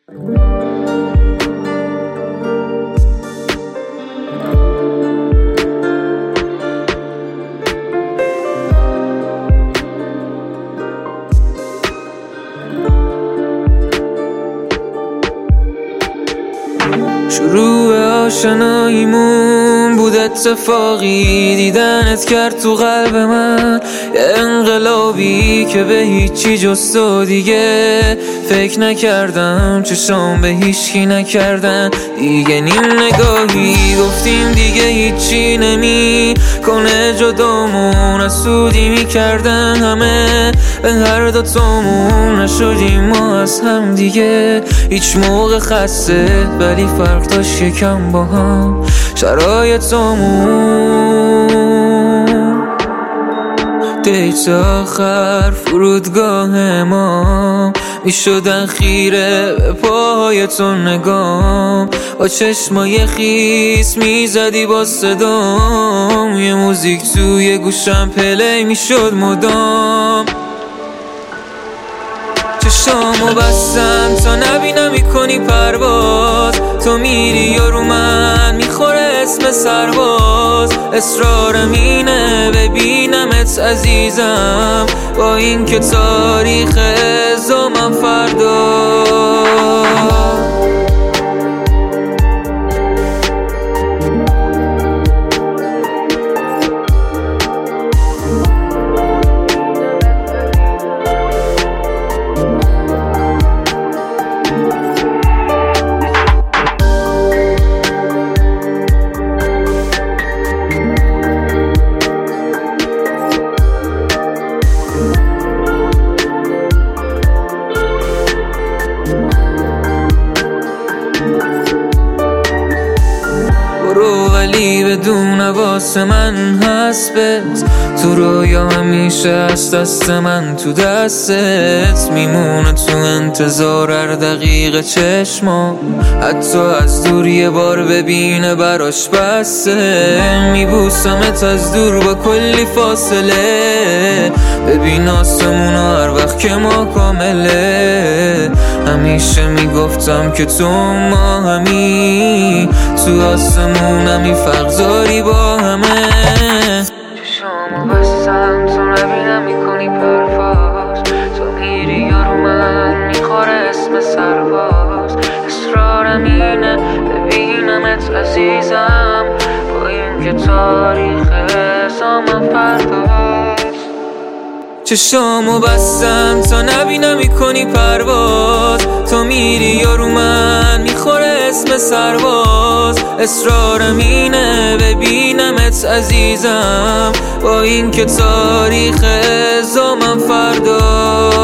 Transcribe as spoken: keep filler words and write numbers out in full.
شروع آشناییمون بود اتفاقی، دیدنت کرد تو قلب من یه انقلابی که به هیچی جز تو دیگه فکر نکردم، چشام به هیچکی نکردن دیگه، نیم نگاهی گفتیم دیگه هیچی نمی کنه جدامون، از سودی میکردن همه به هر دوتامون، نشدیم ما از هم دیگه هیچ موقع خسته، ولی فرق داشت یکم با هم شرایطامون. دیت آخر فرودگاه ما میشدن خیره به پای تو نگام، با چشمای خیس میزدی با صدام، یه موزیک توی گوشم پلی میشد مدام. چشامو بستم تا نبینم میکنی پرواز، تو میری یا رو من میخوره اسم سرباز، اصرارم اینه ببینمت عزیزم، با این که تاریخ ازامم فردا. برو ولی بدون واسه من حسبت، تو رویا همیشه از دست من تو دستت میمونه، تو انتظار هر دقیقه چشمام، حتی از دور یه بار ببینه براش بسته، میبوسمت از دور با کلی فاصله، ببین آسمونو هر وقت که ما کامله، همیشه میگفتم که تو ما همی، تو آسمونمی فرق داری با همه. چشامو بستم تا نبینم میکنی پرواز، تو میری یا رو من میخوره اسم سرباز، اصرارم اینه ببینمت عزیزم، با این که تاریخ ازامم فرداست. چشامو بستم تا نبینم میکنی پرواز، تو میری یا رو من میخوره اسم سرباز، اصرارم اینه ببینمت عزیزم، با این که تاریخ ازامم فردا.